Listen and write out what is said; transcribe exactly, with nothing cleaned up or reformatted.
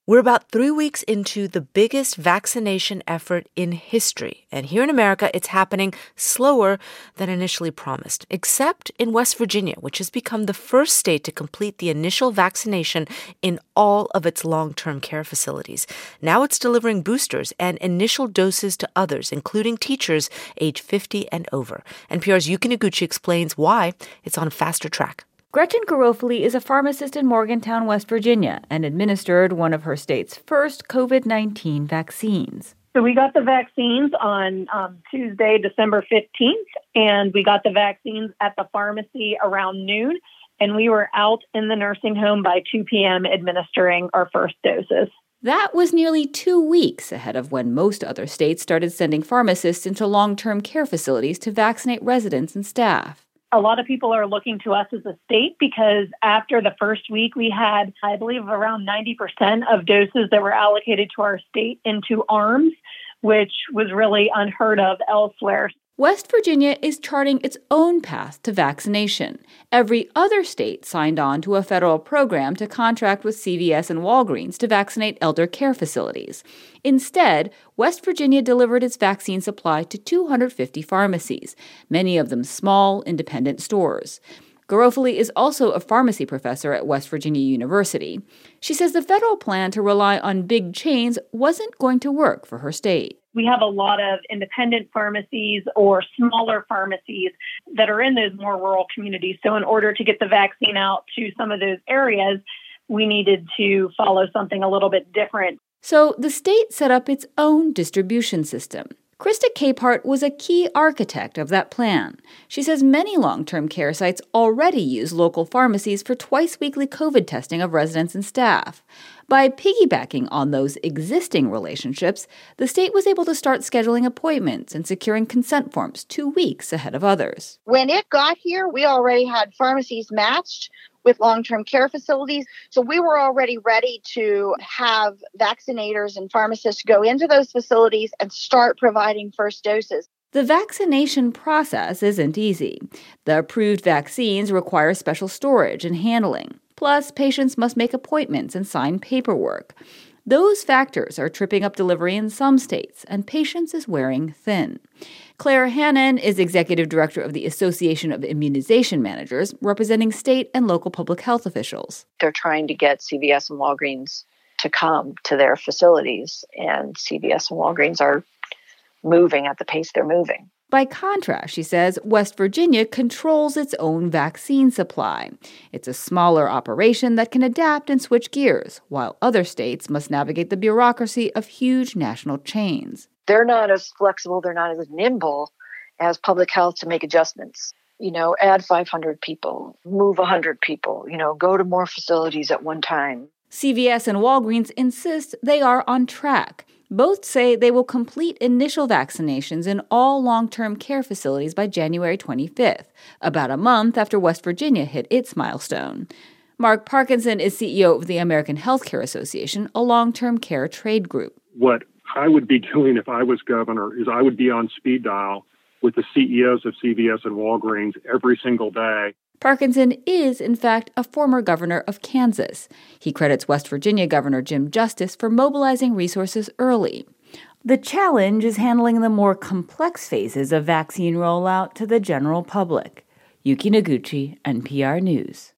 We're about three weeks into the biggest vaccination effort in history. And here in America, it's happening slower than initially promised, except in West Virginia, which has become the first state to complete the initial vaccination in all of its long-term care facilities. Now it's delivering boosters and initial doses to others, including teachers age fifty and over. N P R's Yuki Noguchi explains why it's on a faster track. Gretchen Garofoli is a pharmacist in Morgantown, West Virginia, and administered one of her state's first covid nineteen vaccines. So we got the vaccines on um, Tuesday, December fifteenth, and we got the vaccines at the pharmacy around noon, and we were out in the nursing home by two p.m. administering our first doses. That was nearly two weeks ahead of when most other states started sending pharmacists into long-term care facilities to vaccinate residents and staff. A lot of people are looking to us as a state because after the first week, we had, I believe, around ninety percent of doses that were allocated to our state into arms, which was really unheard of elsewhere. West Virginia is charting its own path to vaccination. Every other state signed on to a federal program to contract with C V S and Walgreens to vaccinate elder care facilities. Instead, West Virginia delivered its vaccine supply to two hundred fifty pharmacies, many of them small, independent stores. Garofoli is also a pharmacy professor at West Virginia University. She says the federal plan to rely on big chains wasn't going to work for her state. We have a lot of independent pharmacies or smaller pharmacies that are in those more rural communities. So in order to get the vaccine out to some of those areas, we needed to follow something a little bit different. So the state set up its own distribution system. Krista Capehart was a key architect of that plan. She says many long-term care sites already use local pharmacies for twice-weekly COVID testing of residents and staff. By piggybacking on those existing relationships, the state was able to start scheduling appointments and securing consent forms two weeks ahead of others. When it got here, we already had pharmacies matched with long-term care facilities. So we were already ready to have vaccinators and pharmacists go into those facilities and start providing first doses. The vaccination process isn't easy. The approved vaccines require special storage and handling. Plus, patients must make appointments and sign paperwork. Those factors are tripping up delivery in some states, and patience is wearing thin. Claire Hannon is executive director of the Association of Immunization Managers, representing state and local public health officials. They're trying to get C V S and Walgreens to come to their facilities, and C V S and Walgreens are moving at the pace they're moving. By contrast, she says, West Virginia controls its own vaccine supply. It's a smaller operation that can adapt and switch gears, while other states must navigate the bureaucracy of huge national chains. They're not as flexible, they're not as nimble as public health to make adjustments. You know, add five hundred people, move one hundred people, you know, go to more facilities at one time. C V S and Walgreens insist they are on track. Both say they will complete initial vaccinations in all long-term care facilities by January twenty-fifth, about a month after West Virginia hit its milestone. Mark Parkinson is C E O of the American Healthcare Association, a long-term care trade group. What I would be doing if I was governor is I would be on speed dial with the C E Os of C V S and Walgreens every single day. Parkinson is, in fact, a former governor of Kansas. He credits West Virginia Governor Jim Justice for mobilizing resources early. The challenge is handling the more complex phases of vaccine rollout to the general public. Yuki Noguchi, N P R News.